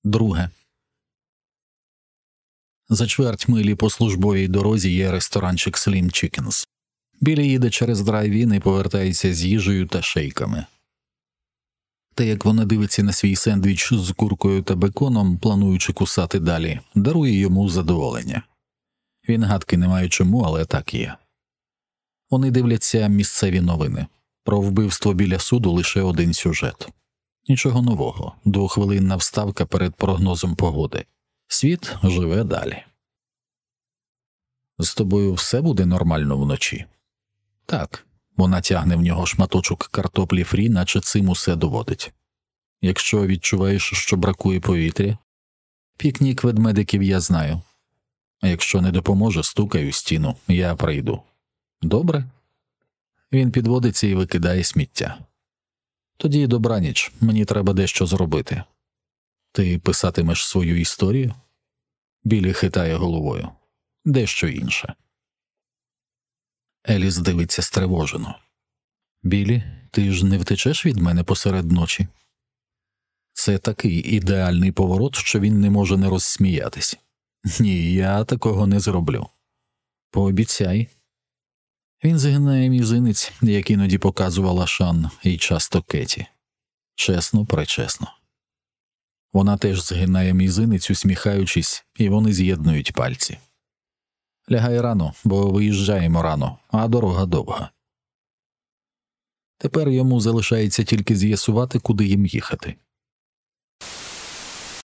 Друге. За чверть милі по службовій дорозі є ресторанчик Slim Chickens. Білі їде через драйв-ін і повертається з їжею та шейками. Те, як вона дивиться на свій сендвіч з куркою та беконом, плануючи кусати далі, дарує йому задоволення. Він гадки не має чому, але так є. Вони дивляться місцеві новини. Про вбивство біля суду лише один сюжет. Нічого нового, 2-хвилинна вставка перед прогнозом погоди. Світ живе далі. З тобою все буде нормально вночі? Так. Вона тягне в нього шматочок картоплі фрі, наче цим усе доводить. Якщо відчуваєш, що бракує повітря, пікнік ведмедиків я знаю. А якщо не допоможе, стукай у стіну, я прийду. Добре? Він підводиться і викидає сміття. Тоді добраніч, мені треба дещо зробити. Ти писатимеш свою історію? Білі хитає головою. Дещо інше. Еліс дивиться стривожено. Білі, ти ж не втечеш від мене посеред ночі? Це такий ідеальний поворот, що він не може не розсміятись. Ні, я такого не зроблю. Пообіцяй. Він згинає мізинець, як іноді показувала Шан і часто Кеті. Чесно-пречесно. Вона теж згинає мізинець, усміхаючись, і вони з'єднують пальці. Лягай рано, бо виїжджаємо рано, а дорога довга. Тепер йому залишається тільки з'ясувати, куди їм їхати.